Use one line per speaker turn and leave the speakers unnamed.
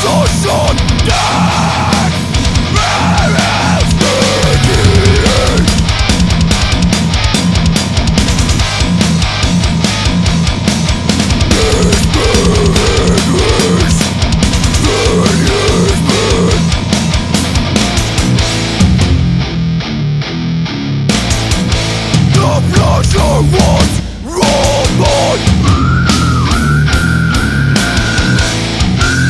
Caution death. Where is the heat? This burning is punishment. The pleasure was